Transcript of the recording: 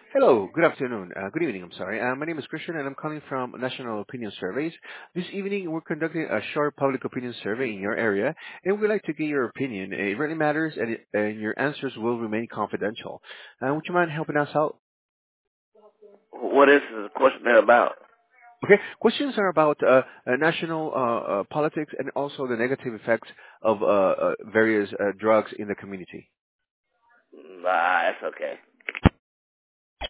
Hello, good afternoon. Good evening, I'm sorry. My name is Christian and I'm calling from National Opinion Surveys. This evening we're conducting a short public opinion survey in your area and we'd like to get your opinion. It really matters and your answers will remain confidential. Would you mind helping us out? What is the question about? Okay, questions are about national politics and also the negative effects of various drugs in the community. Nah, that's okay.